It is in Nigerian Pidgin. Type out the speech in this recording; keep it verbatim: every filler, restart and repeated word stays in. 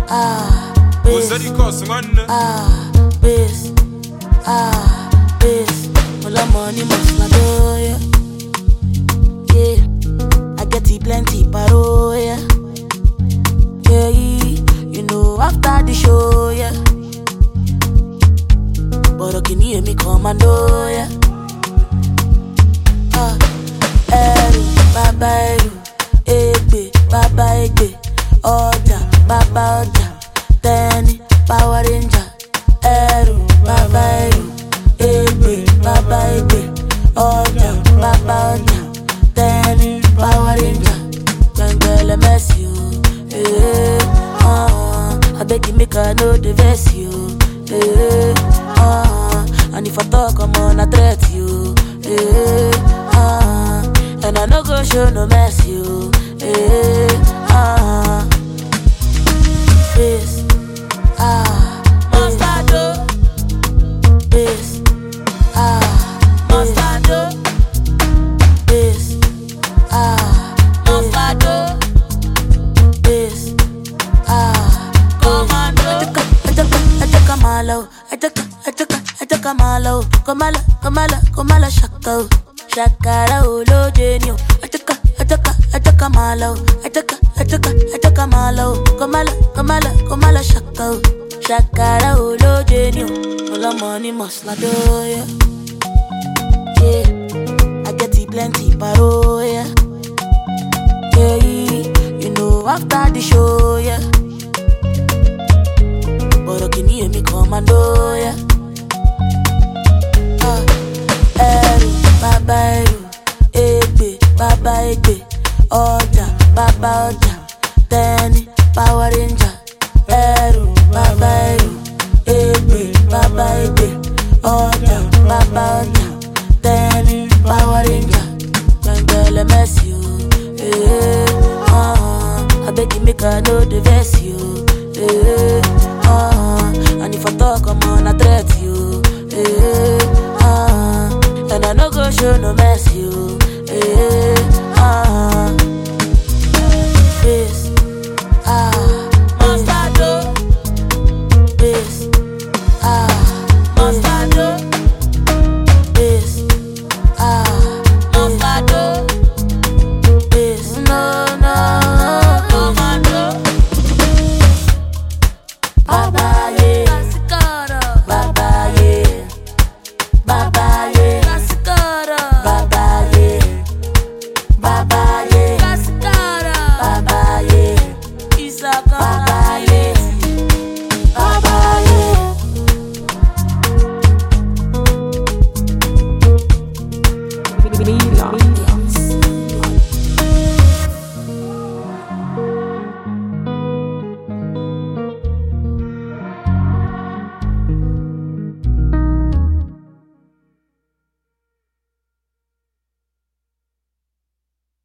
Ah, bass. Ah, bass. Ah, bass. All our money must not do, yeah. Yeah, I get it plenty paro, yeah. Yeah, you know after the show, yeah. But can you hear me commando, yeah. Ah, eru, baba eru, egbe, baba egbe, oja, baba oja, teni, Power Ranger, eru, baba eru, egbe, baba egbe, oja, baba oja, teni, Power Ranger, Bengele mess you, eh, ah, I beg you make I know the verse you, eh, ah, and if I talk I'm on a threat you, eh, ah, and I no go show no mess you, eh, ah, bass, ah, Mostardo, bass, ah, Mostardo, bass, ah, Mostardo, bass, ah, Commando. Ataka, ataka malo, ataka, ataka, ataka malo, komala, komala, komala shako, shakara olo genio. Ataka, ataka, ataka malo, ataka, ataka, ataka malo, komala, komala, komala shako, shakara olo genio. All the money must not do, yeah. Yeah, I get it plenty paro, yeah. Yeah, you know after the show, yeah. But can you hear me commando, yeah. Ah, eru, baba eru, egbe, baba egbe, oja, baba oja, teni, Power Ranger, eru, baba eru, egbe, baba egbe, oja, baba oja, teni, Power Ranger, Bengele mess you, eh, ah, I beg you make I know the verse you, eh, ah, and if I talk I'm on a threat you, eh, ah, and I no go show no mess you, eh, ah, bass, ah, Mostardo, bass, ah, Mostardo, bass, ah, Mostardo, bass, no, no, Commando. Baba yeah, Baba yeah, Baba yeah, Baba yeah, Baba yeah, Baba yeah, Isaka.